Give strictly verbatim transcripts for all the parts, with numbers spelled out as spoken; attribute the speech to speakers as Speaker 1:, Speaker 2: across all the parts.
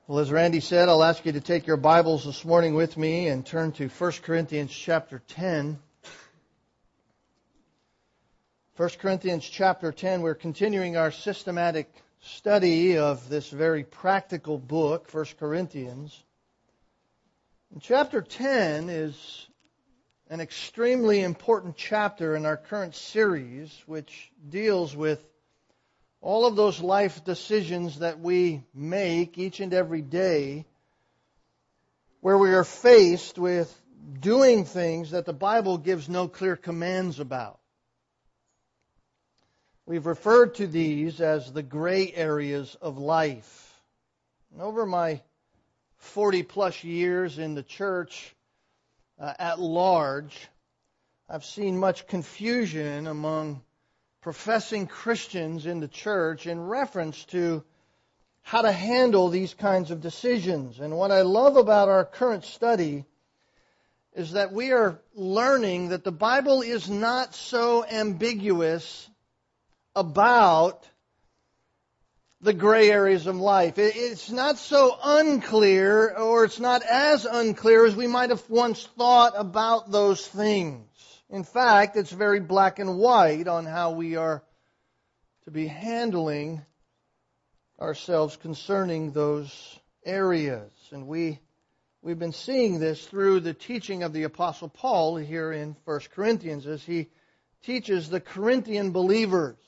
Speaker 1: Well, as Randy said, I'll ask you to take your Bibles this morning with me and turn to First Corinthians chapter ten. First Corinthians chapter ten, we're continuing our systematic study of this very practical book, First Corinthians. And chapter ten is an extremely important chapter in our current series, which deals with all of those life decisions that we make each and every day, where we are faced with doing things that the Bible gives no clear commands about. We've referred to these as the gray areas of life. And over my forty plus years in the church uh, at large, I've seen much confusion among professing Christians in the church in reference to how to handle these kinds of decisions. And what I love about our current study is that we are learning that the Bible is not so ambiguous about the gray areas of life. It's not so unclear, or it's not as unclear as we might have once thought about those things. In fact, it's very black and white on how we are to be handling ourselves concerning those areas. And we, we've been seeing this through the teaching of the Apostle Paul here in First Corinthians as he teaches the Corinthian believers.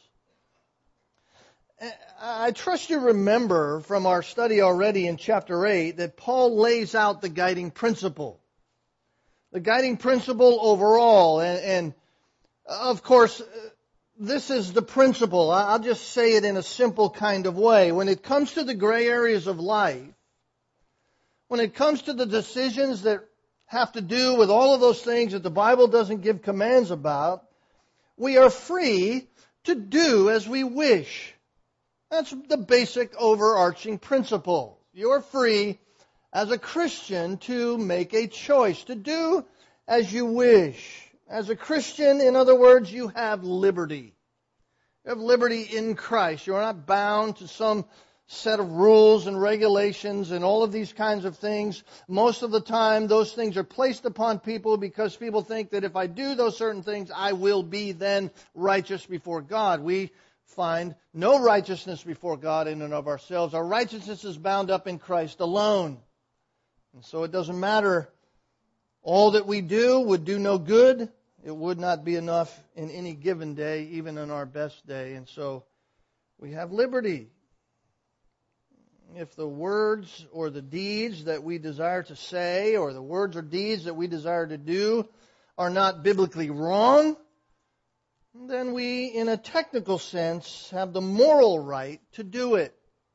Speaker 1: I trust you remember from our study already in chapter eight that Paul lays out the guiding principle. The guiding principle overall, and, and of course, this is the principle. I'll just say it in a simple kind of way. When it comes to the gray areas of life, when it comes to the decisions that have to do with all of those things that the Bible doesn't give commands about, we are free to do as we wish. That's the basic overarching principle. You're free as a Christian to make a choice, to do as you wish. As a Christian, in other words, you have liberty. You have liberty in Christ. You are not bound to some set of rules and regulations and all of these kinds of things. Most of the time, those things are placed upon people because people think that if I do those certain things, I will be then righteous before God. We find no righteousness before God in and of ourselves. Our righteousness is bound up in Christ alone. And so it doesn't matter. All that we do would do no good. It would not be enough in any given day, even in our best day. And so we have liberty. If the words or the deeds that we desire to say, or the words or deeds that we desire to do, are not biblically wrong, then we, in a technical sense, have the moral right to do it.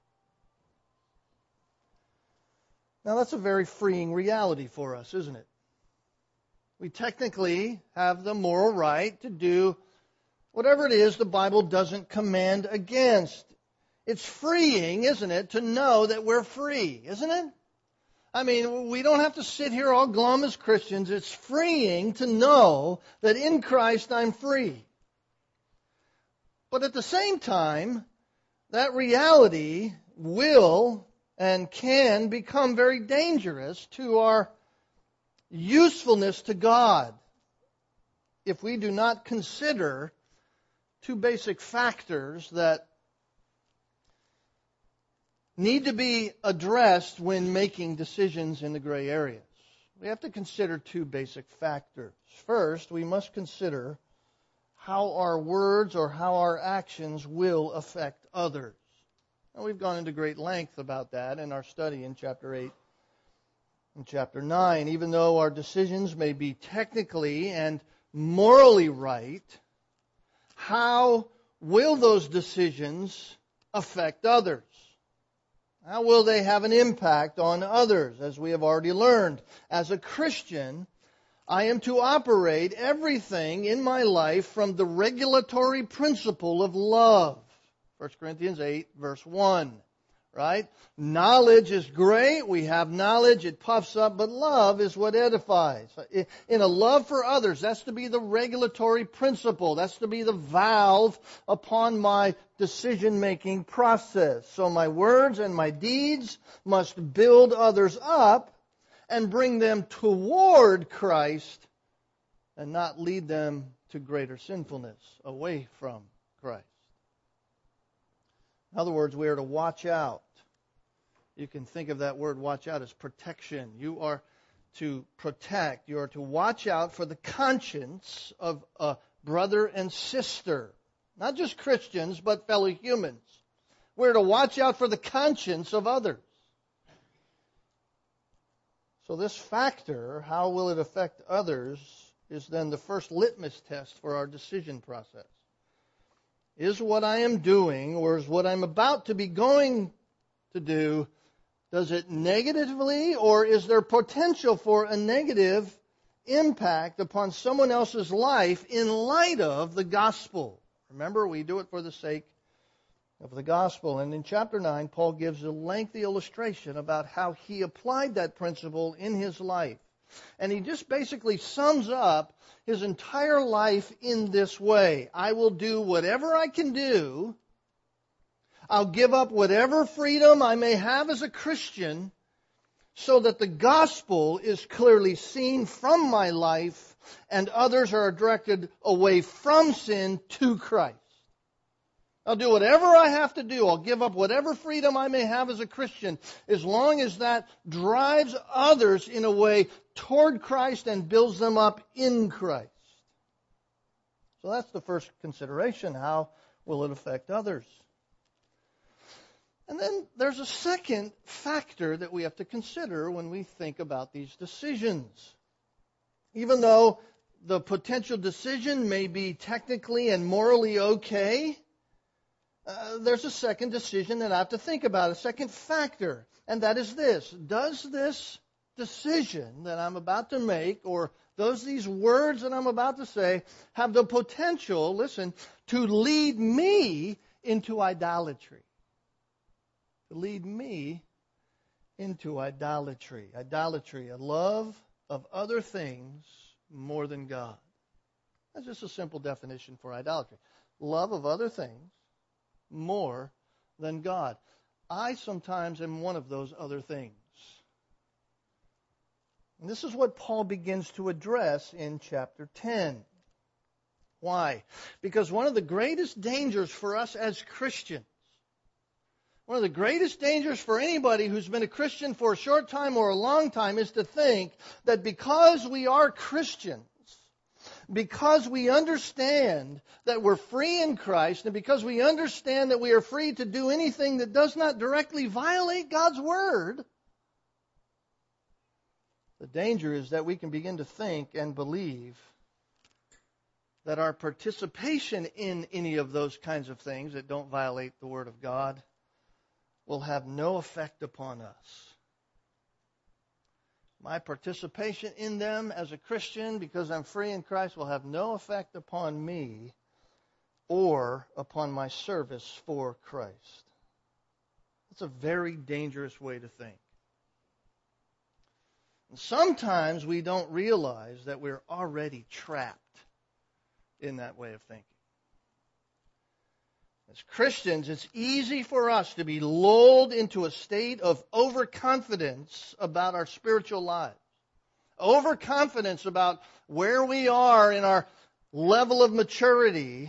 Speaker 1: Now, that's a very freeing reality for us, isn't it? We technically have the moral right to do whatever it is the Bible doesn't command against. It's freeing, isn't it, to know that we're free, isn't it? I mean, we don't have to sit here all glum as Christians. It's freeing to know that in Christ I'm free. But at the same time, that reality will and can become very dangerous to our usefulness to God if we do not consider two basic factors that need to be addressed when making decisions in the gray areas. We have to consider two basic factors. First, we must consider how our words or how our actions will affect others. And we've gone into great length about that in our study in chapter eight and chapter nine. Even though our decisions may be technically and morally right, how will those decisions affect others? How will they have an impact on others? As we have already learned, as a Christian, I am to operate everything in my life from the regulatory principle of love. First Corinthians eight, verse one. right? Knowledge is great. We have knowledge. It puffs up. But love is what edifies. In a love for others, that's to be the regulatory principle. That's to be the valve upon my decision-making process. So my words and my deeds must build others up and bring them toward Christ and not lead them to greater sinfulness away from Christ. In other words, we are to watch out. You can think of that word watch out as protection. You are to protect. You are to watch out for the conscience of a brother and sister. Not just Christians, but fellow humans. We're to watch out for the conscience of others. So this factor, how will it affect others, is then the first litmus test for our decision process. Is what I am doing, or is what I'm about to be going to do, does it negatively, or is there potential for a negative impact upon someone else's life in light of the gospel? Remember, we do it for the sake of the gospel. And in chapter nine, Paul gives a lengthy illustration about how he applied that principle in his life. And he just basically sums up his entire life in this way. I will do whatever I can do. I'll give up whatever freedom I may have as a Christian so that the gospel is clearly seen from my life and others are directed away from sin to Christ. I'll do whatever I have to do. I'll give up whatever freedom I may have as a Christian as long as that drives others in a way toward Christ and builds them up in Christ. So that's the first consideration. How will it affect others? And then there's a second factor that we have to consider when we think about these decisions. Even though the potential decision may be technically and morally okay, Uh, there's a second decision that I have to think about, a second factor, and that is this. Does this decision that I'm about to make, or does these words that I'm about to say, have the potential, listen, to lead me into idolatry? To lead me into idolatry. Idolatry, a love of other things more than God. That's just a simple definition for idolatry. Love of other things more than God. I sometimes am one of those other things. And this is what Paul begins to address in chapter ten. Why? Because one of the greatest dangers for us as Christians, one of the greatest dangers for anybody who's been a Christian for a short time or a long time is to think that because we are Christians, because we understand that we're free in Christ, and because we understand that we are free to do anything that does not directly violate God's Word, the danger is that we can begin to think and believe that our participation in any of those kinds of things that don't violate the Word of God will have no effect upon us. My participation in them as a Christian, because I'm free in Christ, will have no effect upon me or upon my service for Christ. That's a very dangerous way to think. And sometimes we don't realize that we're already trapped in that way of thinking. As Christians, it's easy for us to be lulled into a state of overconfidence about our spiritual lives. Overconfidence about where we are in our level of maturity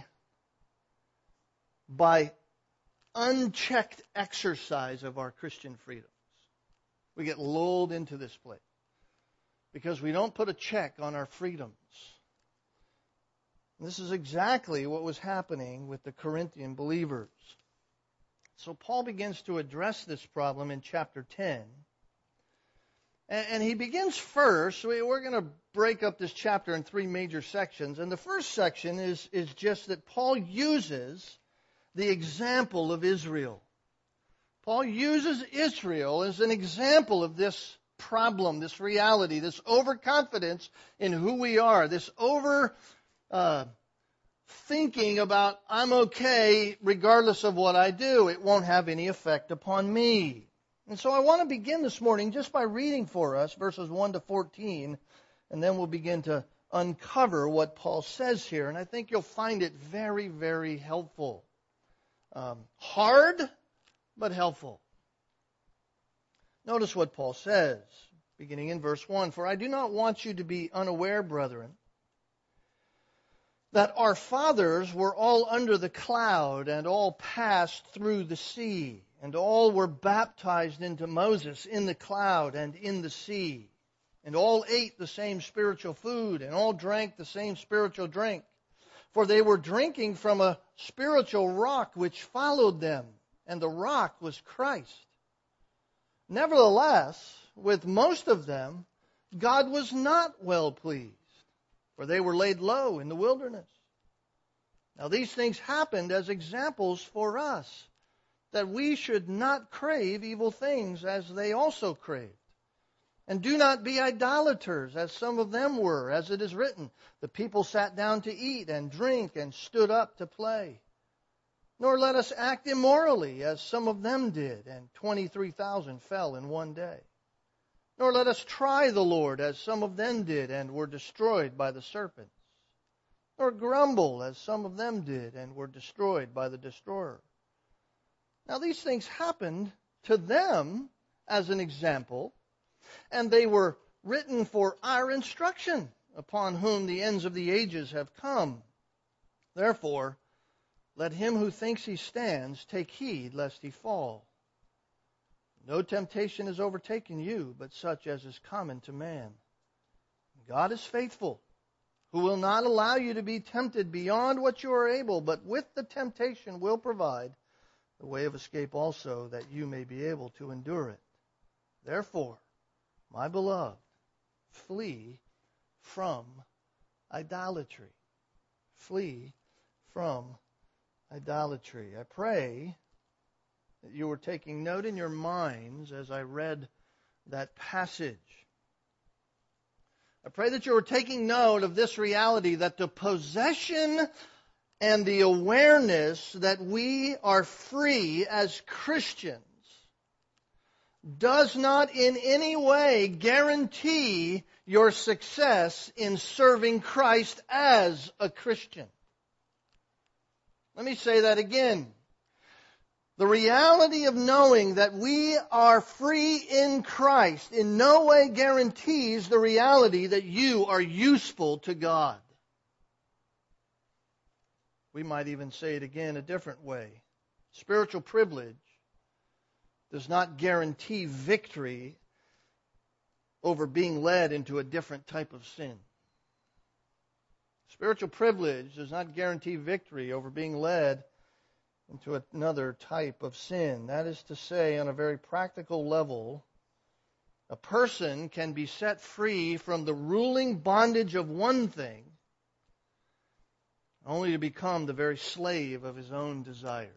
Speaker 1: by unchecked exercise of our Christian freedoms. We get lulled into this place because we don't put a check on our freedoms. This is exactly what was happening with the Corinthian believers. So Paul begins to address this problem in chapter ten. And he begins first, we're going to break up this chapter in three major sections. And the first section is, is just that Paul uses the example of Israel. Paul uses Israel as an example of this problem, this reality, this overconfidence in who we are, this over... Uh, thinking about I'm okay regardless of what I do. It won't have any effect upon me. And so I want to begin this morning just by reading for us verses one to fourteen, and then we'll begin to uncover what Paul says here. And I think you'll find it very, very helpful. Um, hard, but helpful. Notice what Paul says, beginning in verse one. For I do not want you to be unaware, brethren, that our fathers were all under the cloud and all passed through the sea, and all were baptized into Moses in the cloud and in the sea, and all ate the same spiritual food, and all drank the same spiritual drink. For they were drinking from a spiritual rock which followed them, and the rock was Christ. Nevertheless, with most of them, God was not well pleased, for they were laid low in the wilderness. Now these things happened as examples for us, that we should not crave evil things as they also craved. And do not be idolaters, as some of them were, as it is written, the people sat down to eat and drink and stood up to play. Nor let us act immorally, as some of them did, and twenty-three thousand fell in one day. Nor let us try the Lord, as some of them did, and were destroyed by the serpents. Nor grumble, as some of them did, and were destroyed by the destroyer. Now these things happened to them as an example, and they were written for our instruction, upon whom the ends of the ages have come. Therefore, let him who thinks he stands take heed lest he fall. No temptation has overtaken you, but such as is common to man. God is faithful, who will not allow you to be tempted beyond what you are able, but with the temptation will provide the way of escape also, that you may be able to endure it. Therefore, my beloved, flee from idolatry. Flee from idolatry. I pray that you were taking note in your minds as I read that passage. I pray that you were taking note of this reality, that the possession and the awareness that we are free as Christians does not in any way guarantee your success in serving Christ as a Christian. Let me say that again. The reality of knowing that we are free in Christ in no way guarantees the reality that you are useful to God. We might even say it again a different way. Spiritual privilege does not guarantee victory over being led into a different type of sin. Spiritual privilege does not guarantee victory over being led into another type of sin. That is to say, on a very practical level, a person can be set free from the ruling bondage of one thing only to become the very slave of his own desires.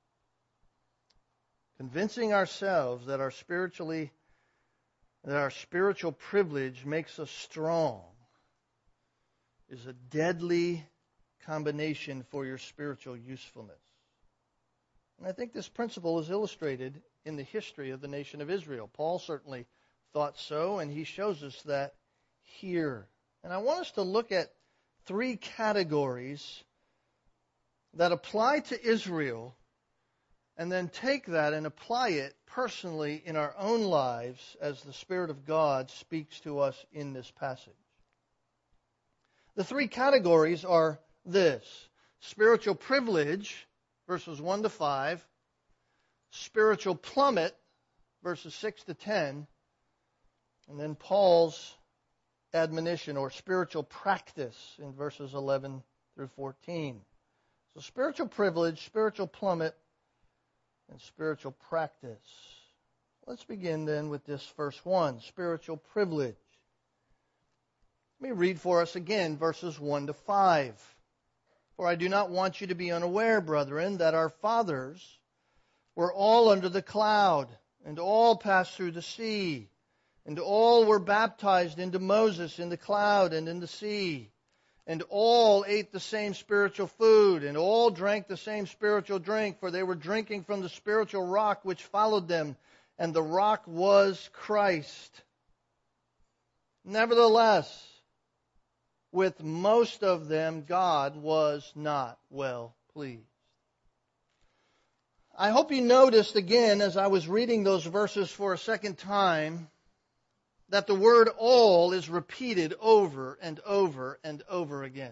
Speaker 1: Convincing ourselves that our spiritually that our spiritual privilege makes us strong is a deadly combination for your spiritual usefulness. And I think this principle is illustrated in the history of the nation of Israel. Paul certainly thought so, and he shows us that here. And I want us to look at three categories that apply to Israel, and then take that and apply it personally in our own lives as the Spirit of God speaks to us in this passage. The three categories are this: spiritual privilege, verses one to five, spiritual plummet, verses six to ten, and then Paul's admonition or spiritual practice in verses eleven through fourteen. So spiritual privilege, spiritual plummet, and spiritual practice. Let's begin then with this first one, spiritual privilege. Let me read for us again verses one to five. For I do not want you to be unaware, brethren, that our fathers were all under the cloud, and all passed through the sea, and all were baptized into Moses in the cloud and in the sea, And all ate the same spiritual food, and all drank the same spiritual drink, for they were drinking from the spiritual rock which followed them, and the rock was Christ. Nevertheless, with most of them God was not well pleased. I hope you noticed again, as I was reading those verses for a second time, that the word all is repeated over and over and over again.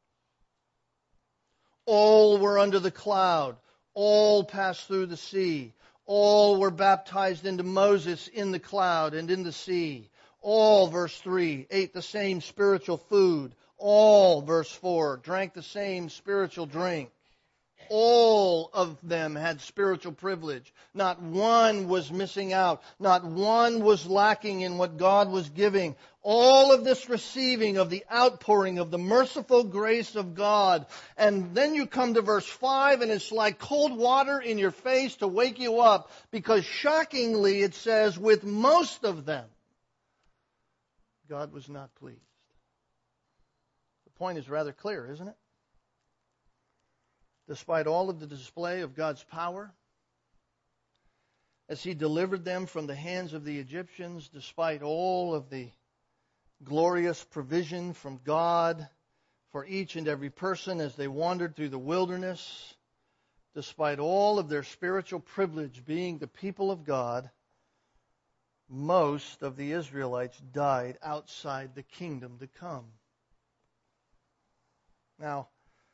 Speaker 1: All were under the cloud. All passed through the sea. All were baptized into Moses in the cloud and in the sea. All, verse three, ate the same spiritual food. All, verse four, drank the same spiritual drink. All of them had spiritual privilege. Not one was missing out. Not one was lacking in what God was giving. All of this receiving of the outpouring of the merciful grace of God. And then you come to verse five, and it's like cold water in your face to wake you up, because shockingly it says, with most of them, God was not pleased. The point is rather clear, isn't it? Despite all of the display of God's power, as He delivered them from the hands of the Egyptians, despite all of the glorious provision from God for each and every person as they wandered through the wilderness, despite all of their spiritual privilege being the people of God, most of the Israelites died outside the kingdom to come. Now,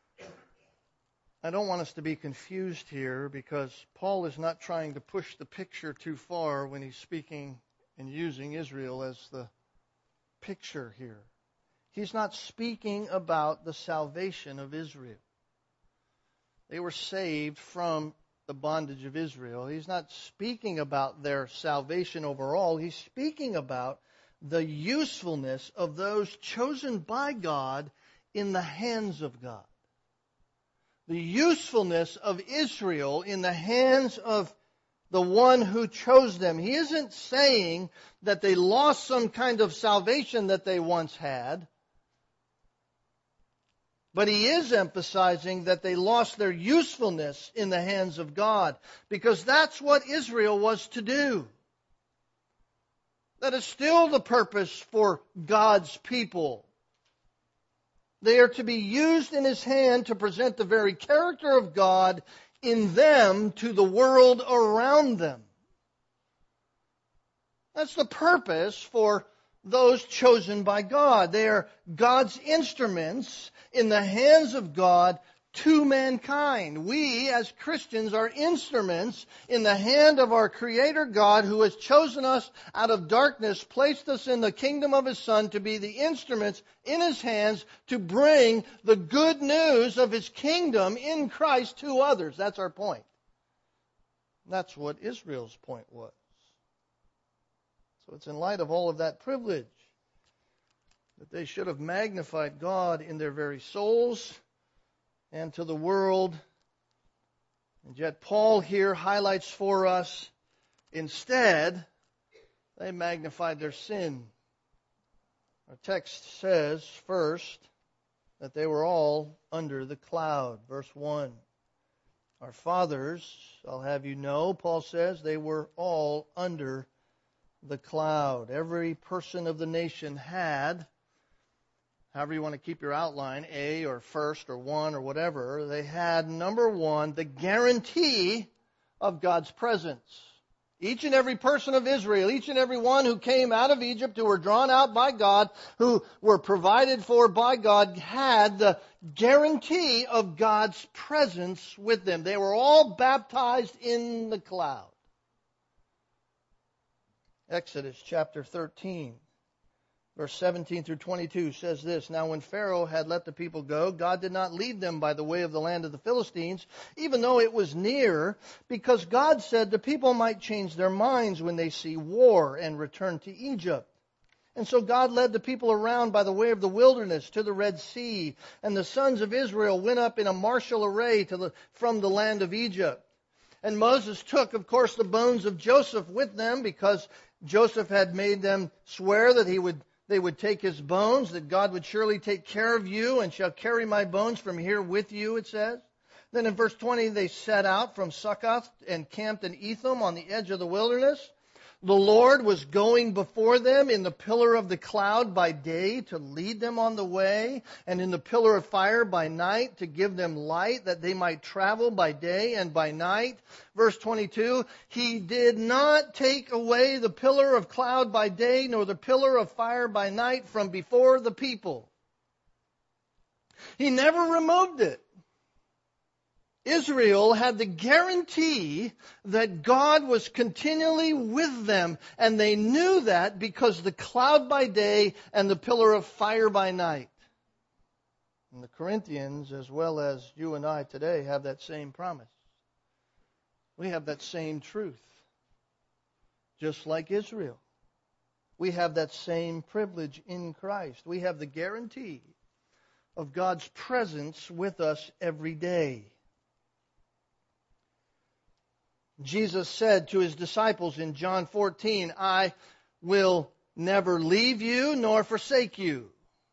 Speaker 1: I don't want us to be confused here, because Paul is not trying to push the picture too far when he's speaking and using Israel as the picture here. He's not speaking about the salvation of Israel. They were saved from the bondage of Israel. He's not speaking about their salvation overall. He's speaking about the usefulness of those chosen by God in the hands of God. The usefulness of Israel in the hands of the one who chose them. He isn't saying that they lost some kind of salvation that they once had, but he is emphasizing that they lost their usefulness in the hands of God, because that's what Israel was to do. That is still the purpose for God's people. They are to be used in His hand to present the very character of God in them to the world around them. That's the purpose for those chosen by God. They are God's instruments in the hands of God to mankind. We, as Christians, are instruments in the hand of our Creator God, who has chosen us out of darkness, placed us in the kingdom of His Son to be the instruments in His hands to bring the good news of His kingdom in Christ to others. That's our point. That's what Israel's point was. So it's in light of all of that privilege that they should have magnified God in their very souls and to the world. And yet Paul here highlights for us, instead, they magnified their sin. Our text says, first, that they were all under the cloud. Verse one. Our fathers, I'll have you know, Paul says, they were all under the cloud. Every person of the nation had, however you want to keep your outline, A or first or one or whatever, they had, number one, the guarantee of God's presence. Each and every person of Israel, each and every one who came out of Egypt, who were drawn out by God, who were provided for by God, had the guarantee of God's presence with them. They were all baptized in the cloud. Exodus chapter thirteen. Verse seventeen through twenty-two says this, Now when Pharaoh had let the people go, God did not lead them by the way of the land of the Philistines, even though it was near, because God said the people might change their minds when they see war and return to Egypt. And so God led the people around by the way of the wilderness to the Red Sea, and the sons of Israel went up in a martial array to the, from the land of Egypt. And Moses took, of course, the bones of Joseph with them, because Joseph had made them swear that he would they would take his bones, that God would surely take care of you and shall carry my bones from here with you, it says. Then in verse twenty, they set out from Succoth and camped in Etham on the edge of the wilderness. The Lord was going before them in the pillar of the cloud by day to lead them on the way, and in the pillar of fire by night to give them light, that they might travel by day and by night. Verse twenty-two, He did not take away the pillar of cloud by day, nor the pillar of fire by night from before the people. He never removed it. Israel had the guarantee that God was continually with them, and they knew that because the cloud by day and the pillar of fire by night. And the Corinthians, as well as you and I today, have that same promise. We have that same truth, just like Israel. We have that same privilege in Christ. We have the guarantee of God's presence with us every day. Jesus said to his disciples in John fourteen, I will never leave you nor forsake you.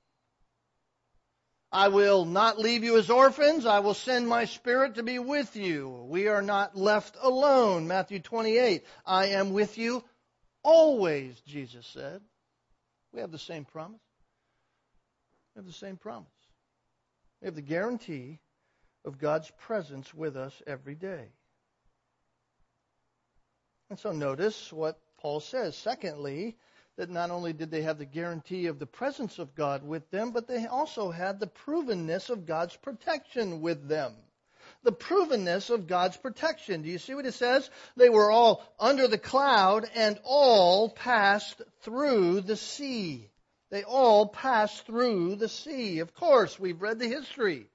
Speaker 1: I will not leave you as orphans. I will send my Spirit to be with you. We are not left alone. Matthew twenty-eight, I am with you always, Jesus said. We have the same promise. We have the same promise. We have the guarantee of God's presence with us every day. And so notice what Paul says. Secondly, that not only did they have the guarantee of the presence of God with them, but they also had the provenness of God's protection with them. The provenness of God's protection. Do you see what it says? They were all under the cloud and all passed through the sea. They all passed through the sea. Of course, we've read the history.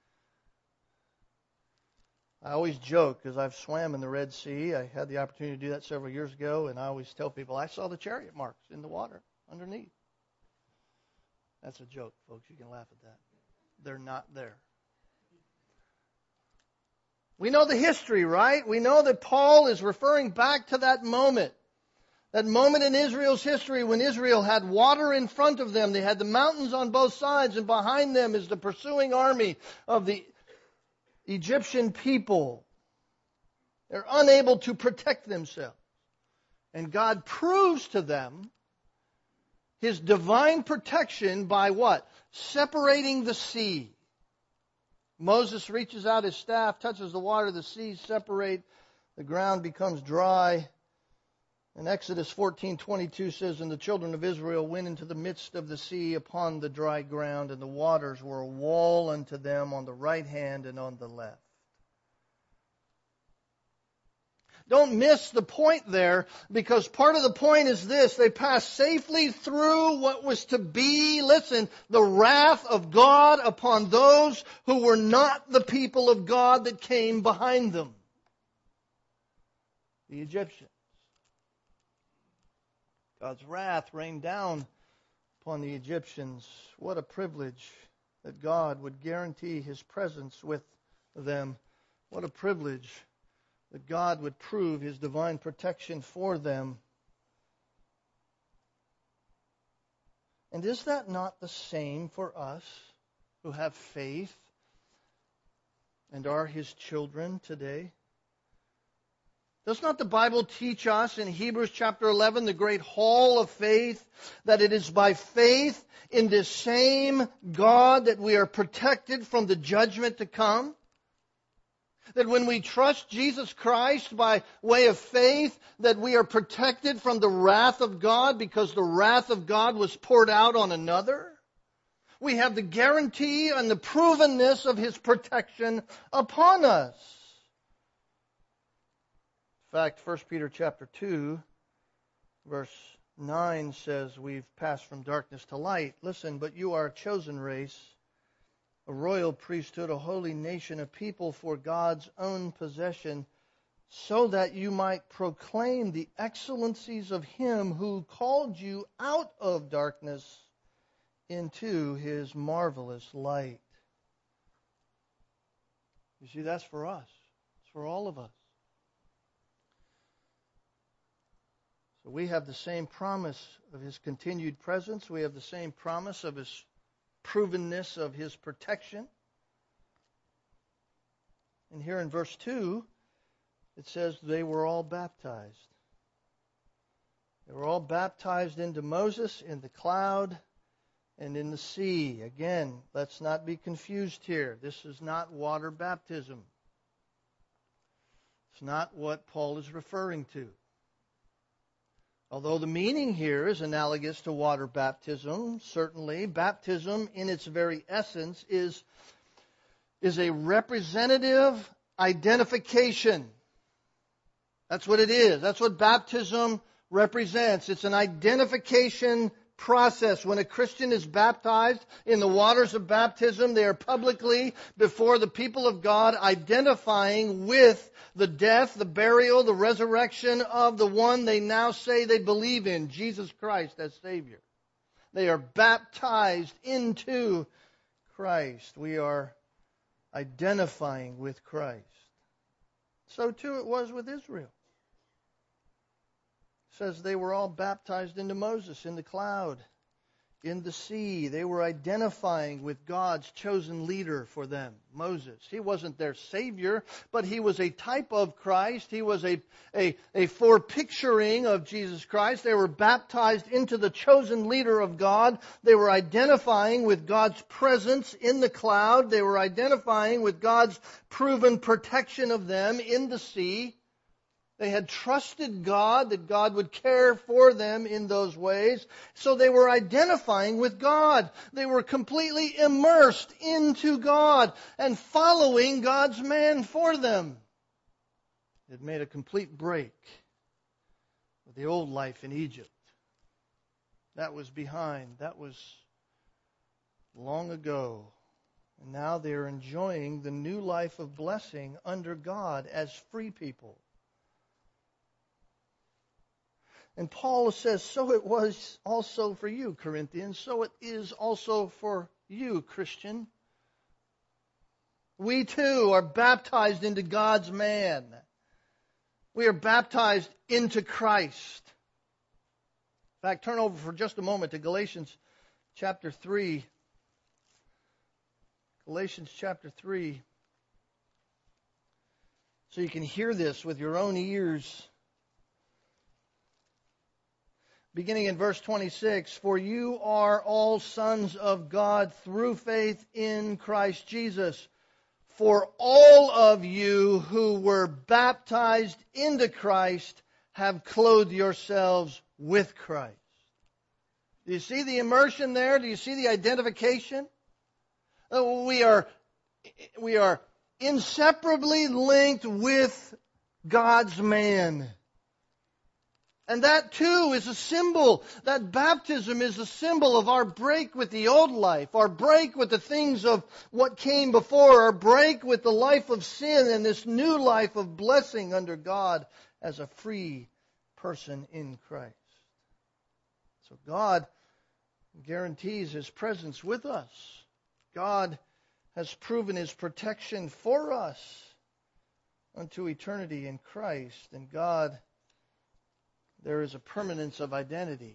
Speaker 1: I always joke, because I've swam in the Red Sea. I had the opportunity to do that several years ago, and I always tell people, I saw the chariot marks in the water underneath. That's a joke, folks. You can laugh at that. They're not there. We know the history, right? We know that Paul is referring back to that moment. That moment in Israel's history when Israel had water in front of them. They had the mountains on both sides, and behind them is the pursuing army of the Egyptian people. They're unable to protect themselves. And God proves to them His divine protection by what? Separating the sea. Moses reaches out his staff, touches the water, the seas separate, the ground becomes dry. And Exodus fourteen twenty-two says, And the children of Israel went into the midst of the sea upon the dry ground, and the waters were a wall unto them on the right hand and on the left. Don't miss the point there, because part of the point is this. They passed safely through what was to be, listen, the wrath of God upon those who were not the people of God that came behind them. The Egyptians. God's wrath rained down upon the Egyptians. What a privilege that God would guarantee His presence with them. What a privilege that God would prove His divine protection for them. And is that not the same for us who have faith and are His children today? Does not the Bible teach us in Hebrews chapter eleven, the great hall of faith, that it is by faith in this same God that we are protected from the judgment to come? That when we trust Jesus Christ by way of faith, that we are protected from the wrath of God because the wrath of God was poured out on another? We have the guarantee and the provenness of His protection upon us. In fact, First Peter chapter two, verse nine says, we've passed from darkness to light. Listen, but you are a chosen race, a royal priesthood, a holy nation, a people for God's own possession, so that you might proclaim the excellencies of Him who called you out of darkness into His marvelous light. You see, that's for us. It's for all of us. But we have the same promise of His continued presence. We have the same promise of His provenness of His protection. And here in verse two, it says they were all baptized. They were all baptized into Moses in the cloud and in the sea. Again, let's not be confused here. This is not water baptism. It's not what Paul is referring to. Although the meaning here is analogous to water baptism, certainly, baptism in its very essence is, is a representative identification. That's what it is. That's what baptism represents. It's an identification process. When a Christian is baptized in the waters of baptism, they are publicly before the people of God identifying with the death, the burial, the resurrection of the one they now say they believe in, Jesus Christ as Savior. They are baptized into Christ. We are identifying with Christ. So too it was with Israel. It says they were all baptized into Moses in the cloud, in the sea. They were identifying with God's chosen leader for them, Moses. He wasn't their Savior, but he was a type of Christ. He was a, a, a forepicturing of Jesus Christ. They were baptized into the chosen leader of God. They were identifying with God's presence in the cloud. They were identifying with God's proven protection of them in the sea. They had trusted God, that God would care for them in those ways. So they were identifying with God. They were completely immersed into God and following God's man for them. It made a complete break with the old life in Egypt. That was behind. That was long ago. And now they are enjoying the new life of blessing under God as free people. And Paul says, so it was also for you, Corinthians. So it is also for you, Christian. We too are baptized into God's man. We are baptized into Christ. In fact, turn over for just a moment to Galatians chapter three. Galatians chapter three. So you can hear this with your own ears. Beginning in verse twenty-six, for you are all sons of God through faith in Christ Jesus. For all of you who were baptized into Christ have clothed yourselves with Christ. Do you see the immersion there? Do you see the identification? We are, we are inseparably linked with God's man. And that too is a symbol. That baptism is a symbol of our break with the old life, our break with the things of what came before, our break with the life of sin and this new life of blessing under God as a free person in Christ. So God guarantees His presence with us. God has proven His protection for us unto eternity in Christ. And God, there is a permanence of identity.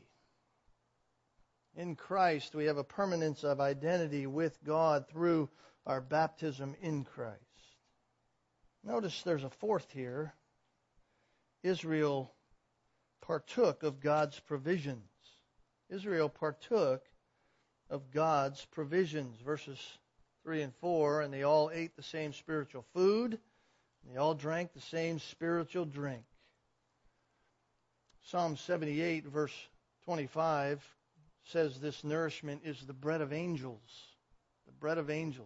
Speaker 1: In Christ, we have a permanence of identity with God through our baptism in Christ. Notice there's a fourth here. Israel partook of God's provisions. Israel partook of God's provisions. Verses three and four, and they all ate the same spiritual food, and they all drank the same spiritual drink. Psalm seventy-eight, verse twenty-five, says this nourishment is the bread of angels. The bread of angels.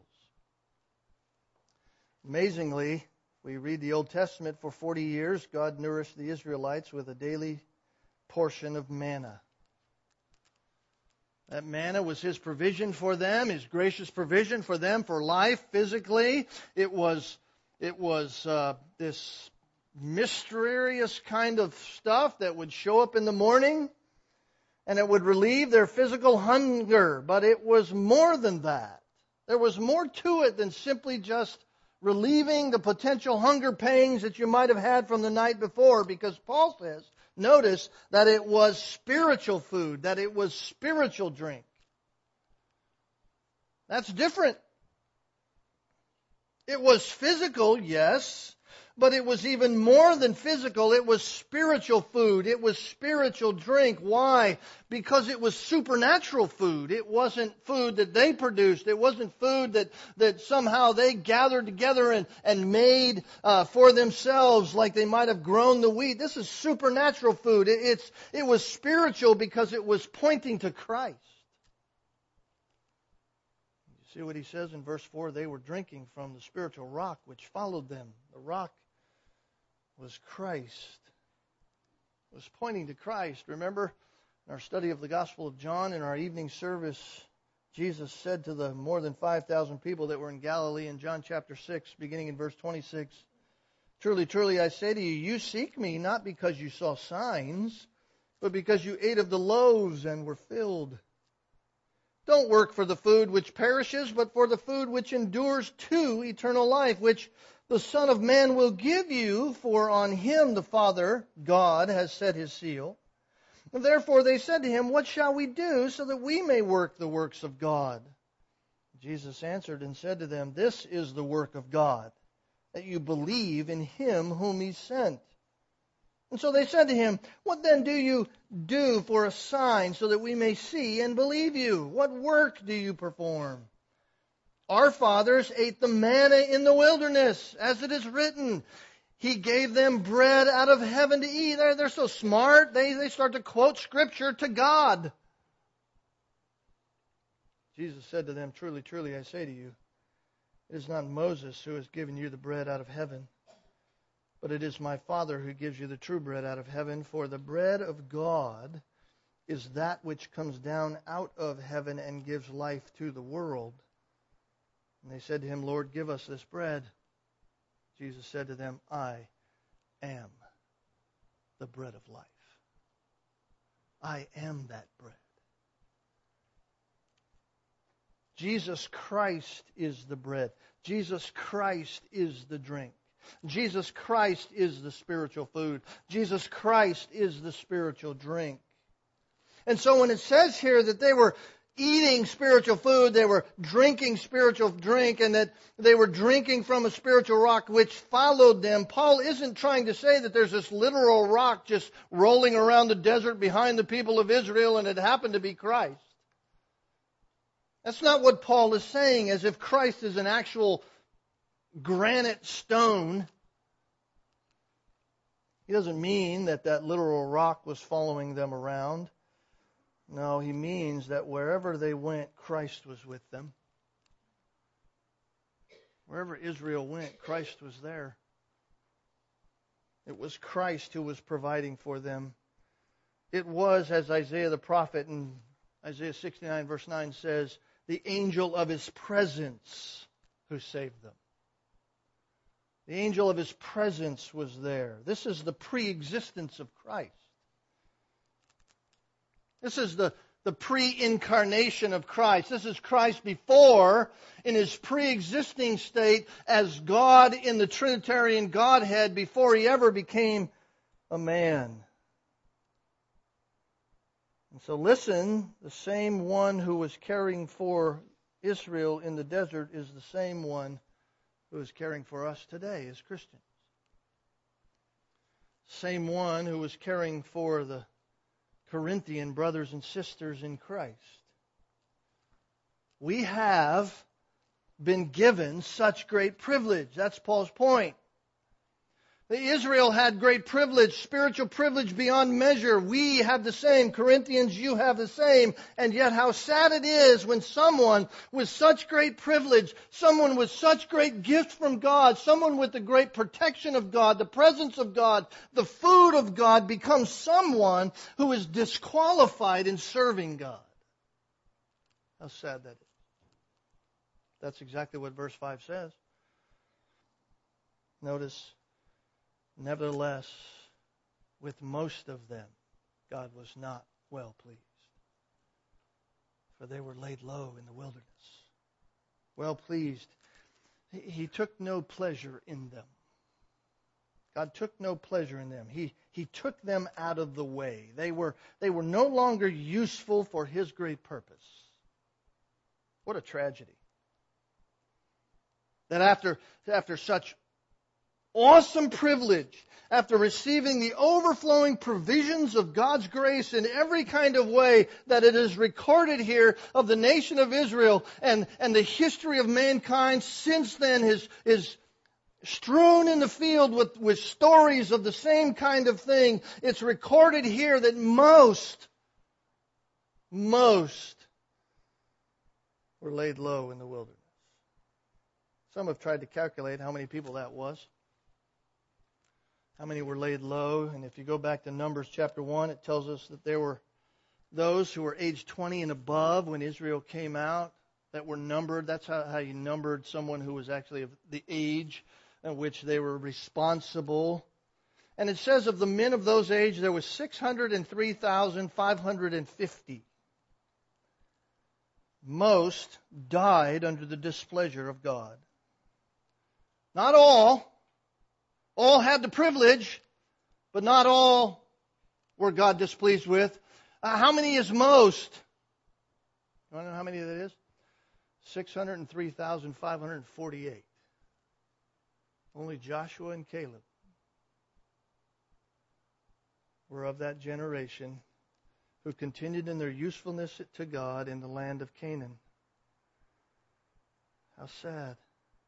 Speaker 1: Amazingly, we read the Old Testament for forty years, God nourished the Israelites with a daily portion of manna. That manna was His provision for them, His gracious provision for them for life physically. It was, it was uh, this mysterious kind of stuff that would show up in the morning and it would relieve their physical hunger. But it was more than that. There was more to it than simply just relieving the potential hunger pangs that you might have had from the night before, because Paul says Notice that it was spiritual food, that it was spiritual drink. That's different. It was physical, yes, but it was even more than physical. It was spiritual food. It was spiritual drink. Why? Because it was supernatural food. It wasn't food that they produced. It wasn't food that, that somehow they gathered together and, and made uh, for themselves like they might have grown the wheat. This is supernatural food. It, it's, it was spiritual because it was pointing to Christ. See what he says in verse four? They were drinking from the spiritual rock which followed them. The rock was Christ. It was pointing to Christ. Remember, in our study of the Gospel of John, in our evening service, Jesus said to the more than five thousand people that were in Galilee in John chapter six, beginning in verse twenty-six, "Truly, truly, I say to you, you seek me not because you saw signs, but because you ate of the loaves and were filled. Don't work for the food which perishes, but for the food which endures to eternal life, which the Son of Man will give you, for on him the Father, God, has set his seal." And therefore they said to him, "What shall we do so that we may work the works of God?" Jesus answered and said to them, "This is the work of God, that you believe in him whom he sent." And so they said to him, "What then do you do for a sign so that we may see and believe you? What work do you perform? Our fathers ate the manna in the wilderness, as it is written, he gave them bread out of heaven to eat." They're, they're so smart, they, they start to quote Scripture to God. Jesus said to them, "Truly, truly, I say to you, it is not Moses who has given you the bread out of heaven, but it is my Father who gives you the true bread out of heaven. For the bread of God is that which comes down out of heaven and gives life to the world." And they said to him, "Lord, give us this bread." Jesus said to them, "I am the bread of life. I am that bread." Jesus Christ is the bread. Jesus Christ is the drink. Jesus Christ is the spiritual food. Jesus Christ is the spiritual drink. And so when it says here that they were eating spiritual food, they were drinking spiritual drink, and that they were drinking from a spiritual rock which followed them, Paul isn't trying to say that there's this literal rock just rolling around the desert behind the people of Israel and it happened to be Christ. That's not what Paul is saying, as if Christ is an actual granite stone. He doesn't mean that that literal rock was following them around. No, he means that wherever they went, Christ was with them. Wherever Israel went, Christ was there. It was Christ who was providing for them. It was, as Isaiah the prophet in Isaiah sixty-nine verse nine says, the angel of his presence who saved them. The angel of his presence was there. This is the pre-existence of Christ. This is the, the pre-incarnation of Christ. This is Christ before, in his pre-existing state, as God in the Trinitarian Godhead, before he ever became a man. And so listen, the same one who was caring for Israel in the desert is the same one who is caring for us today as Christians. Same one who was caring for the Corinthian brothers and sisters in Christ. We have been given such great privilege. That's Paul's point. Israel had great privilege, spiritual privilege beyond measure. We have the same. Corinthians, you have the same. And yet how sad it is when someone with such great privilege, someone with such great gift from God, someone with the great protection of God, the presence of God, the food of God, becomes someone who is disqualified in serving God. How sad that is. That's exactly what verse five says. Notice, nevertheless, with most of them, God was not well pleased, for they were laid low in the wilderness. Well pleased. He took no pleasure in them. God took no pleasure in them. He, he took them out of the way. They were, they were no longer useful for His great purpose. What a tragedy. That after, after such awesome privilege, after receiving the overflowing provisions of God's grace in every kind of way that it is recorded here of the nation of Israel and, and the history of mankind since then is, is strewn in the field with, with stories of the same kind of thing. It's recorded here that most, most were laid low in the wilderness. Some have tried to calculate how many people that was. How many were laid low? And if you go back to Numbers chapter one, it tells us that there were those who were age twenty and above when Israel came out that were numbered. That's how, how you numbered someone who was actually of the age in which they were responsible. And it says of the men of those age, there was six hundred three thousand five hundred fifty. Most died under the displeasure of God. Not all. All had the privilege, but not all were God displeased with. Uh, how many is most? You want to know how many that is? six hundred three thousand five hundred forty-eight. Only Joshua and Caleb were of that generation who continued in their usefulness to God in the land of Canaan. How sad.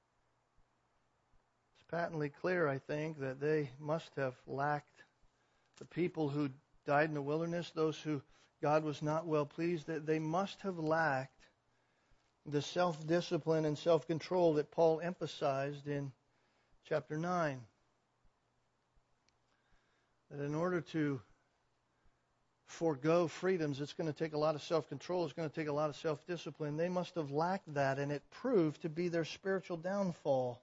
Speaker 1: Patently clear, I think, that they must have lacked the people who died in the wilderness, those who God was not well pleased, that they must have lacked the self-discipline and self-control that Paul emphasized in chapter nine. That in order to forego freedoms, it's going to take a lot of self-control, it's going to take a lot of self-discipline. They must have lacked that, and it proved to be their spiritual downfall.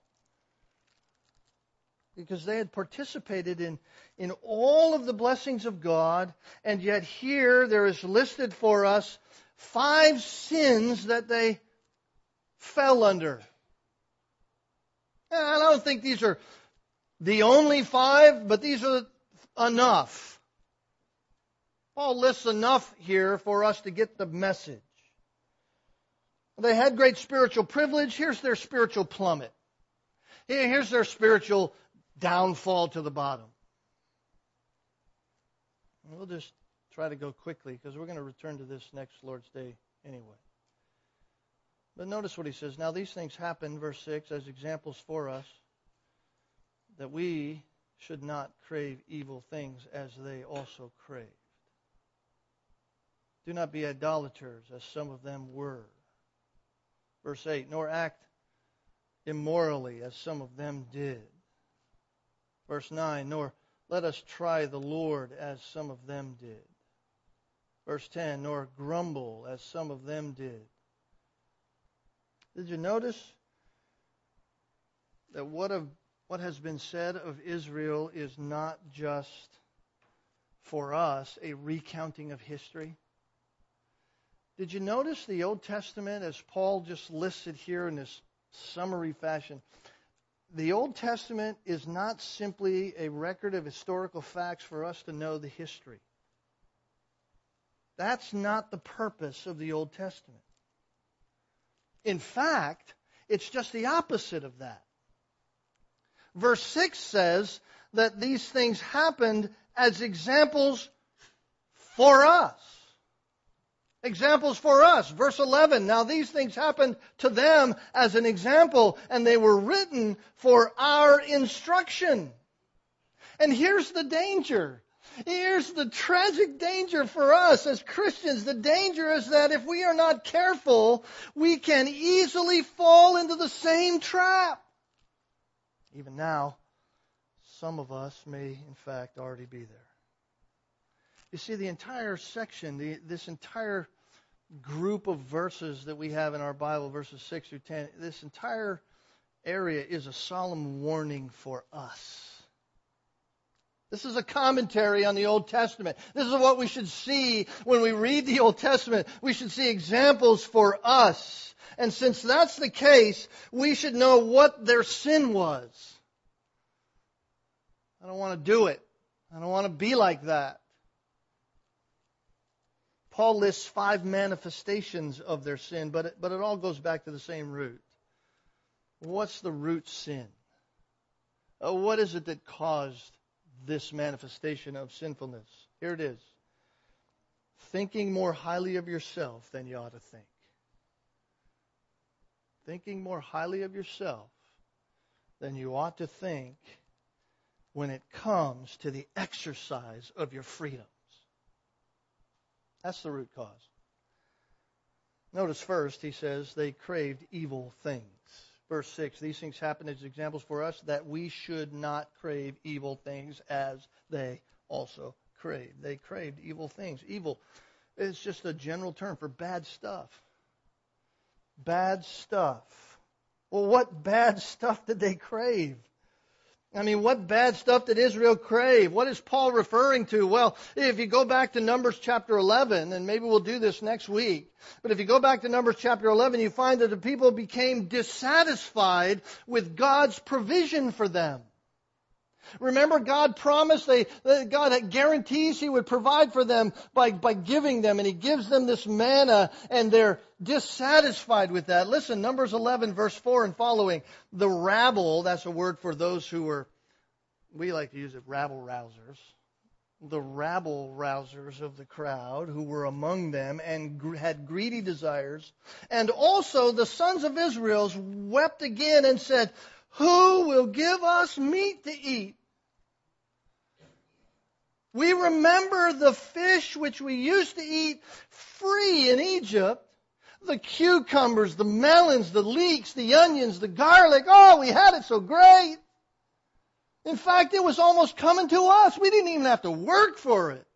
Speaker 1: Because they had participated in, in all of the blessings of God, and yet here there is listed for us five sins that they fell under. And I don't think these are the only five, but these are enough. Paul lists enough here for us to get the message. They had great spiritual privilege. Here's their spiritual plummet. Here's their spiritual downfall to the bottom. We'll just try to go quickly because we're going to return to this next Lord's Day anyway. But notice what he says. Now these things happen, verse six, as examples for us, that we should not crave evil things as they also craved. Do not be idolaters, as some of them were. Verse eight, nor act immorally, as some of them did. Verse nine, nor let us try the Lord as some of them did. Verse ten, nor grumble as some of them did. Did you notice that what, of, what has been said of Israel is not just for us a recounting of history? Did you notice the Old Testament, as Paul just listed here in this summary fashion? The Old Testament is not simply a record of historical facts for us to know the history. That's not the purpose of the Old Testament. In fact, it's just the opposite of that. Verse six says that these things happened as examples for us. Examples for us. Verse eleven, now these things happened to them as an example, and they were written for our instruction. And here's the danger. Here's the tragic danger for us as Christians. The danger is that if we are not careful, we can easily fall into the same trap. Even now, some of us may, in fact, already be there. You see, the entire section, the, this entire group of verses that we have in our Bible, verses six through ten, this entire area is a solemn warning for us. This is a commentary on the Old Testament. This is what we should see when we read the Old Testament. We should see examples for us. And since that's the case, we should know what their sin was. I don't want to do it. I don't want to be like that. Paul lists five manifestations of their sin, but it, but it all goes back to the same root. What's the root sin? Uh, what is it that caused this manifestation of sinfulness? Here it is. Thinking more highly of yourself than you ought to think. Thinking more highly of yourself than you ought to think when it comes to the exercise of your freedoms. That's the root cause. Notice first, he says, they craved evil things. Verse six, these things happen as examples for us that we should not crave evil things as they also crave. They craved evil things. Evil is just a general term for bad stuff. Bad stuff. Well, what bad stuff did they crave? I mean, what bad stuff did Israel crave? What is Paul referring to? Well, if you go back to Numbers chapter eleven, and maybe we'll do this next week, but if you go back to Numbers chapter eleven, you find that the people became dissatisfied with God's provision for them. Remember, God promised, they, God guarantees He would provide for them by, by giving them, and He gives them this manna, and they're dissatisfied with that. Listen, Numbers eleven, verse four and following. The rabble, that's a word for those who were, we like to use it, rabble-rousers. The rabble-rousers of the crowd who were among them and gr- had greedy desires. And also the sons of Israel wept again and said, who will give us meat to eat? We remember the fish which we used to eat free in Egypt. The cucumbers, the melons, the leeks, the onions, the garlic. Oh, we had it so great. In fact, it was almost coming to us. We didn't even have to work for it.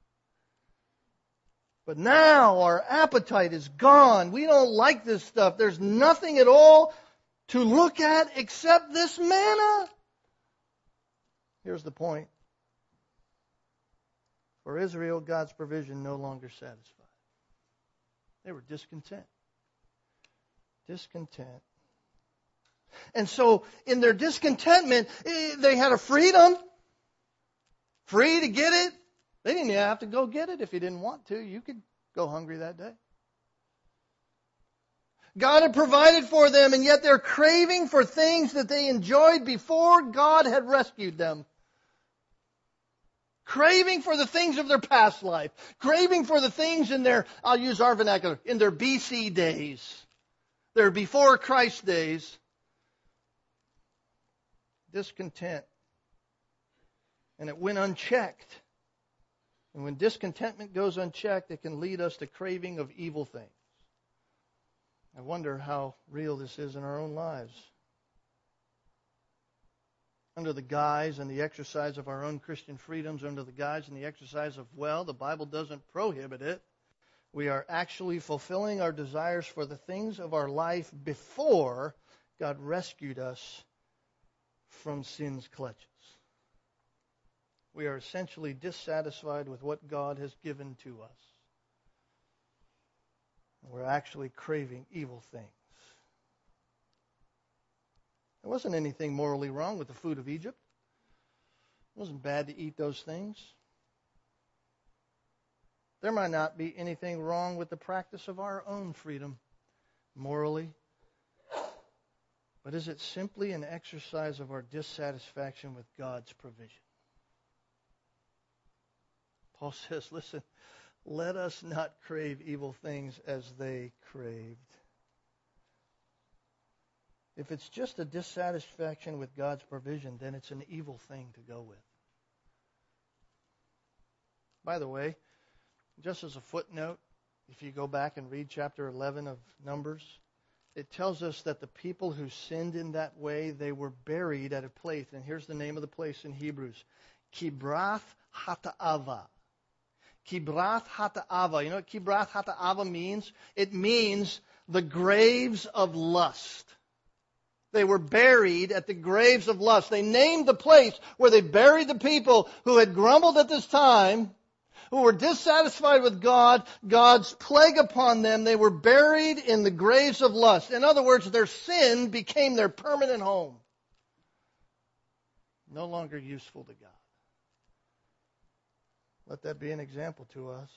Speaker 1: But now our appetite is gone. We don't like this stuff. There's nothing at all to look at except this manna. Here's the point. For Israel, God's provision no longer satisfied. They were discontent. Discontent. And so, in their discontentment, they had a freedom. Free to get it. They didn't have to go get it if you didn't want to. You could go hungry that day. God had provided for them, and yet they're craving for things that they enjoyed before God had rescued them. Craving for the things of their past life. Craving for the things in their, I'll use our vernacular, in their B C days. Their before Christ days. Discontent. And it went unchecked. And when discontentment goes unchecked, it can lead us to craving of evil things. I wonder how real this is in our own lives. Under the guise and the exercise of our own Christian freedoms, under the guise and the exercise of, well, the Bible doesn't prohibit it. We are actually fulfilling our desires for the things of our life before God rescued us from sin's clutches. We are essentially dissatisfied with what God has given to us. We're actually craving evil things. There wasn't anything morally wrong with the food of Egypt. It wasn't bad to eat those things. There might not be anything wrong with the practice of our own freedom morally. But is it simply an exercise of our dissatisfaction with God's provision? Paul says, listen, let us not crave evil things as they craved. If it's just a dissatisfaction with God's provision, then it's an evil thing to go with. By the way, just as a footnote, if you go back and read chapter eleven of Numbers, it tells us that the people who sinned in that way, they were buried at a place. And here's the name of the place in Hebrews. Kibrath Hata'ava. Kibrath Hata'ava. You know what Kibrath Hata'ava means? It means the graves of lust. They were buried at the graves of lust. They named the place where they buried the people who had grumbled at this time, who were dissatisfied with God, God's plague upon them. They were buried in the graves of lust. In other words, their sin became their permanent home. No longer useful to God. Let that be an example to us.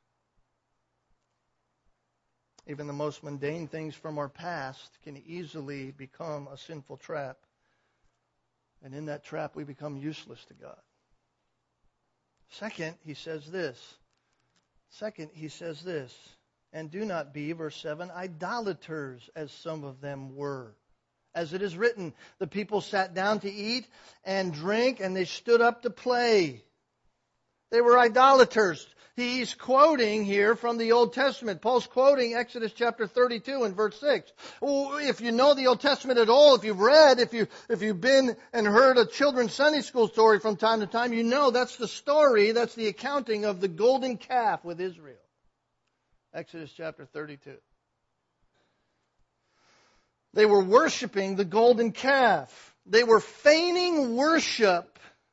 Speaker 1: Even the most mundane things from our past can easily become a sinful trap. And in that trap, we become useless to God. Second, he says this. Second, he says this. And do not be, verse seven, idolaters, as some of them were. As it is written, the people sat down to eat and drink, and they stood up to play. They were idolaters. He's quoting here from the Old Testament. Paul's quoting Exodus chapter thirty-two and verse six. If you know the Old Testament at all, if you've read, if, you, if you've been and heard a children's Sunday school story from time to time, you know that's the story, that's the accounting of the golden calf with Israel. Exodus chapter thirty-two. They were worshiping the golden calf. They were feigning worship.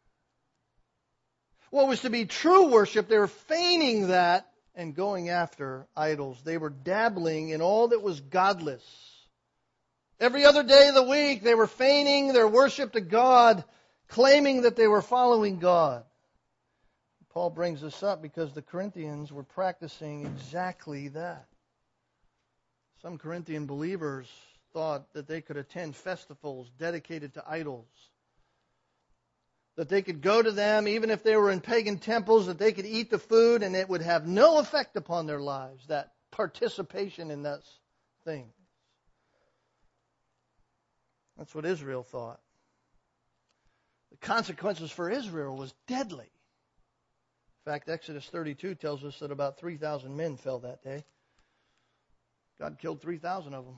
Speaker 1: What was to be true worship, they were feigning that and going after idols. They were dabbling in all that was godless. Every other day of the week, they were feigning their worship to God, claiming that they were following God. Paul brings this up because the Corinthians were practicing exactly that. Some Corinthian believers thought that they could attend festivals dedicated to idols, that they could go to them even if they were in pagan temples, that they could eat the food and it would have no effect upon their lives, that participation in those things. That's what Israel thought. The consequences for Israel was deadly. In fact, Exodus thirty-two tells us that about three thousand men fell that day. God killed three thousand of them.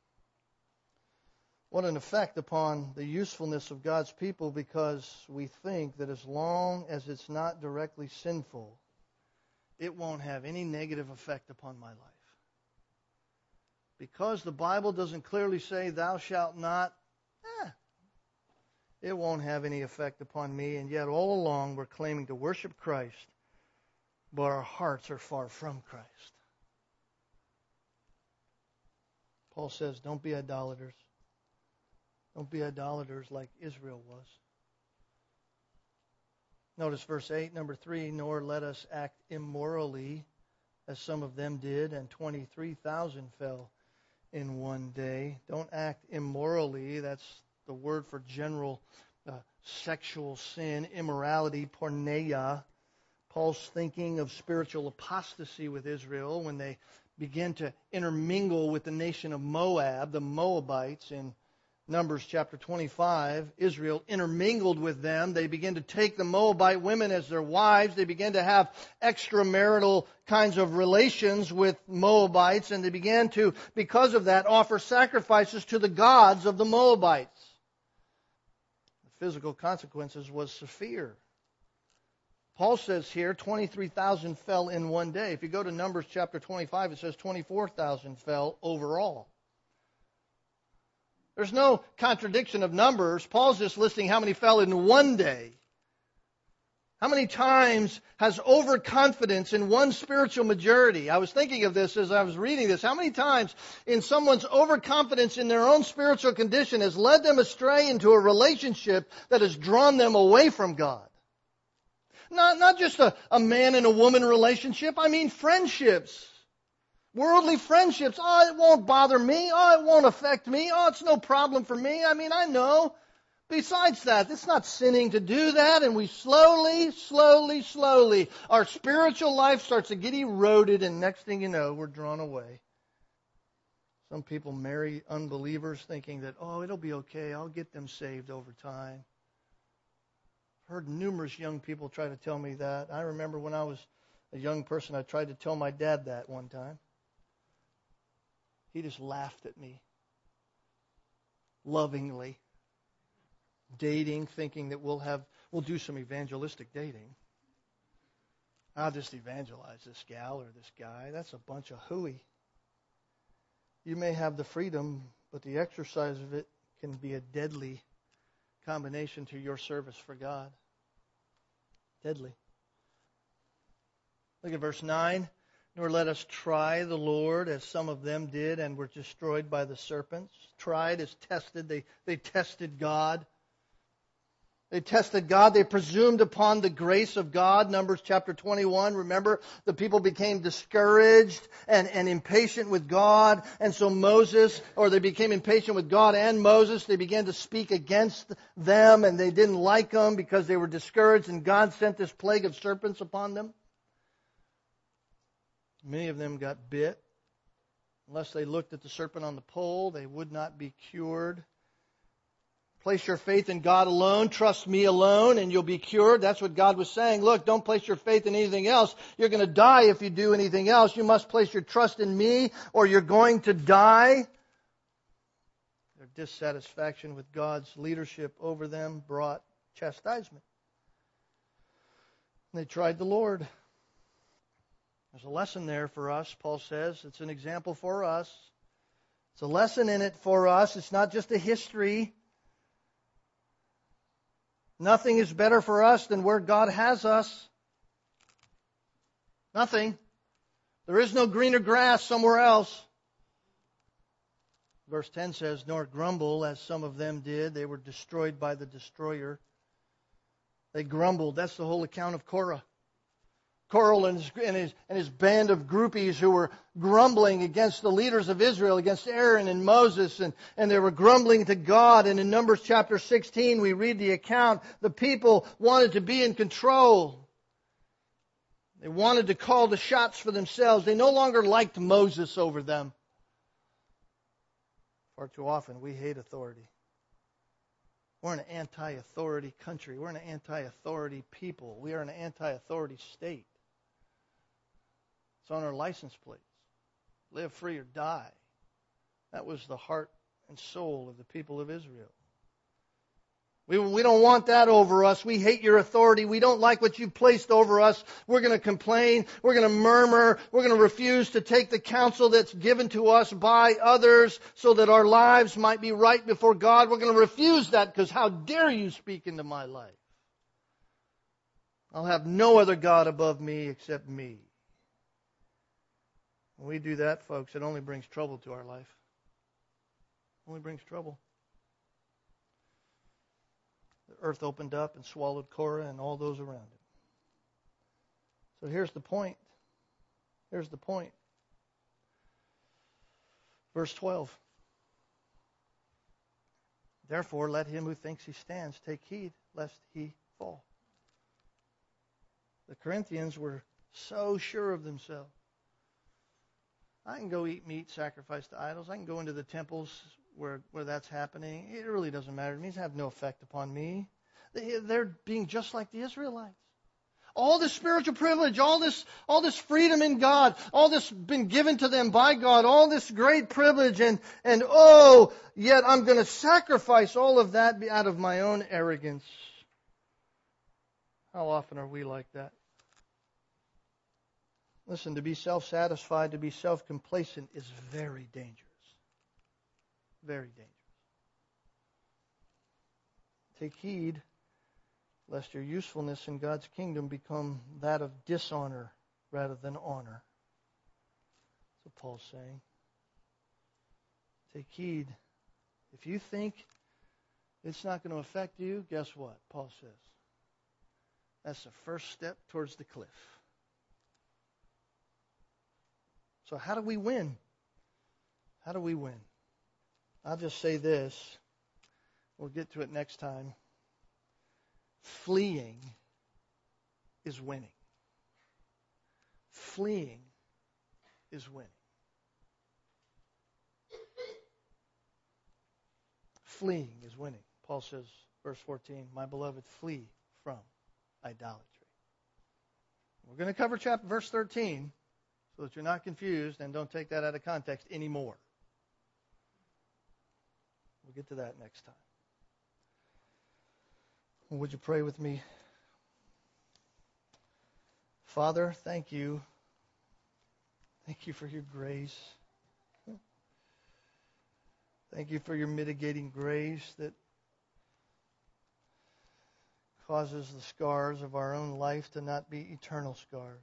Speaker 1: What an effect upon the usefulness of God's people, because we think that as long as it's not directly sinful, it won't have any negative effect upon my life. Because the Bible doesn't clearly say, thou shalt not, eh, it won't have any effect upon me. And yet all along we're claiming to worship Christ, but our hearts are far from Christ. Paul says, don't be idolaters. Don't be idolaters like Israel was. Notice verse eight, number three, nor let us act immorally as some of them did, and twenty-three thousand fell in one day. Don't act immorally. That's the word for general uh, sexual sin, immorality, porneia. Paul's thinking of spiritual apostasy with Israel when they began to intermingle with the nation of Moab, the Moabites, in Numbers chapter twenty-five. Israel intermingled with them. They began to take the Moabite women as their wives. They began to have extramarital kinds of relations with Moabites, and they began to, because of that, offer sacrifices to the gods of the Moabites. The physical consequences was severe. Paul says here, twenty-three thousand fell in one day. If you go to Numbers chapter twenty-five, it says twenty-four thousand fell overall. There's no contradiction of numbers. Paul's just listing how many fell in one day. How many times has overconfidence in one spiritual majority? I was thinking of this as I was reading this. How many times in someone's overconfidence in their own spiritual condition has led them astray into a relationship that has drawn them away from God? Not, not just a, a man and a woman relationship. I mean friendships. Worldly friendships. Oh, it won't bother me. Oh, it won't affect me. Oh, it's no problem for me. I mean, I know. Besides that, it's not sinning to do that. And we slowly, slowly, slowly, our spiritual life starts to get eroded. And next thing you know, we're drawn away. Some people marry unbelievers thinking that, oh, it'll be okay. I'll get them saved over time. I've heard numerous young people try to tell me that. I remember when I was a young person, I tried to tell my dad that one time. He just laughed at me lovingly. Dating, thinking that we'll have we'll do some evangelistic dating. I'll just evangelize this gal or this guy. That's a bunch of hooey. You may have the freedom, but the exercise of it can be a deadly combination to your service for God. Deadly. Look at verse nine. Nor let us try the Lord as some of them did and were destroyed by the serpents. Tried is tested. They, they tested God. They tested God. They presumed upon the grace of God. Numbers chapter twenty-one. Remember, the people became discouraged and, and impatient with God. And so Moses, or they became impatient with God and Moses. They began to speak against them, and they didn't like them because they were discouraged. And God sent this plague of serpents upon them. Many of them got bit. Unless they looked at the serpent on the pole, they would not be cured. Place your faith in God alone. Trust me alone and you'll be cured. That's what God was saying. Look, don't place your faith in anything else. You're going to die if you do anything else. You must place your trust in me or you're going to die. Their dissatisfaction with God's leadership over them brought chastisement. They tried the Lord. There's a lesson there for us, Paul says. It's an example for us. It's a lesson in it for us. It's not just a history. Nothing is better for us than where God has us. Nothing. There is no greener grass somewhere else. Verse ten says, nor grumble as some of them did. They were destroyed by the destroyer. They grumbled. That's the whole account of Korah. Korah and his, and, his, and his band of groupies who were grumbling against the leaders of Israel, against Aaron and Moses, and, and they were grumbling to God. And in Numbers chapter sixteen, we read the account. The people wanted to be in control. They wanted to call the shots for themselves. They no longer liked Moses over them. Far too often, we hate authority. We're an anti-authority country. We're an anti-authority people. We are an anti-authority state. It's on our license plates. Live free or die. That was the heart and soul of the people of Israel. We, we don't want that over us. We hate your authority. We don't like what you've placed over us. We're going to complain. We're going to murmur. We're going to refuse to take the counsel that's given to us by others so that our lives might be right before God. We're going to refuse that because how dare you speak into my life? I'll have no other God above me except me. When we do that, folks, it only brings trouble to our life. It only brings trouble. The earth opened up and swallowed Korah and all those around it. So here's the point. Here's the point. Verse twelve. Therefore, let him who thinks he stands take heed lest he fall. The Corinthians were so sure of themselves. I can go eat meat sacrificed to idols. I can go into the temples where, where that's happening. It really doesn't matter to me. It doesn't have no effect upon me. They, they're being just like the Israelites. All this spiritual privilege, all this, all this freedom in God, all this been given to them by God, all this great privilege, and, and oh, yet I'm going to sacrifice all of that out of my own arrogance. How often are we like that? Listen, to be self-satisfied, to be self-complacent is very dangerous. Very dangerous. Take heed lest your usefulness in God's kingdom become that of dishonor rather than honor. That's what Paul's saying. Take heed. If you think it's not going to affect you, guess what? Paul says. That's the first step towards the cliff. So how do we win? How do we win? I'll just say this. We'll get to it next time. Fleeing is winning. Fleeing is winning. Fleeing is winning. Paul says, verse fourteen, my beloved, flee from idolatry. We're going to cover chapter verse thirteen so that you're not confused and don't take that out of context anymore. We'll get to that next time. Well, would you pray with me? Father, thank you. Thank you for your grace. Thank you for your mitigating grace that causes the scars of our own life to not be eternal scars.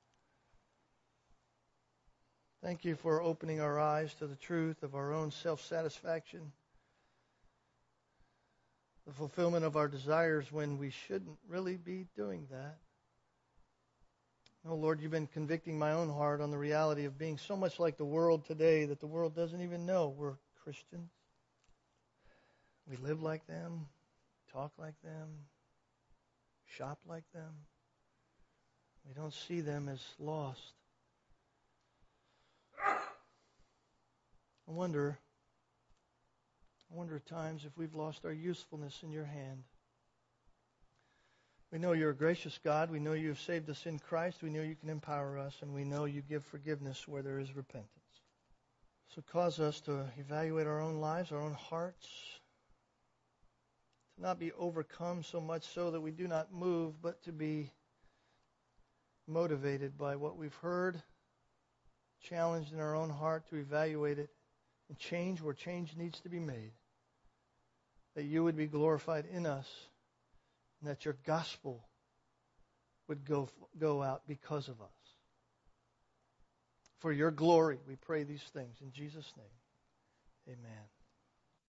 Speaker 1: Thank you for opening our eyes to the truth of our own self-satisfaction, the fulfillment of our desires when we shouldn't really be doing that. Oh, Lord, you've been convicting my own heart on the reality of being so much like the world today that the world doesn't even know we're Christians. We live like them, talk like them, shop like them. We don't see them as lost. I wonder, I wonder at times if we've lost our usefulness in your hand. We know you're a gracious God. We know you have saved us in Christ. We know you can empower us, and we know you give forgiveness where there is repentance. So cause us to evaluate our own lives, our own hearts, to not be overcome so much so that we do not move, but to be motivated by what we've heard, challenged in our own heart to evaluate it and change where change needs to be made. That you would be glorified in us, and that your gospel would go, go out because of us. For your glory, we pray these things in Jesus' name. Amen.